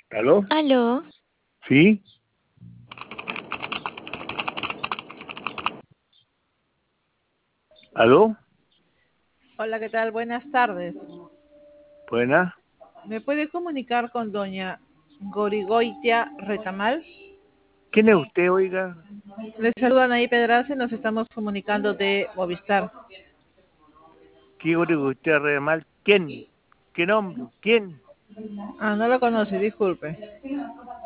¿Aló? Aló, ¿Sí? ¿Aló? Hola, ¿qué tal? Buenas tardes. Buena. ¿Me puede comunicar con doña Gorigoitia Retamal? ¿Quién es usted, oiga? Le saludan ahí Pedraza y nos estamos comunicando de Movistar. ¿Qué digo usted re mal? ¿Quién? ¿Qué nombre? ¿Quién? Ah, no lo conoce, disculpe.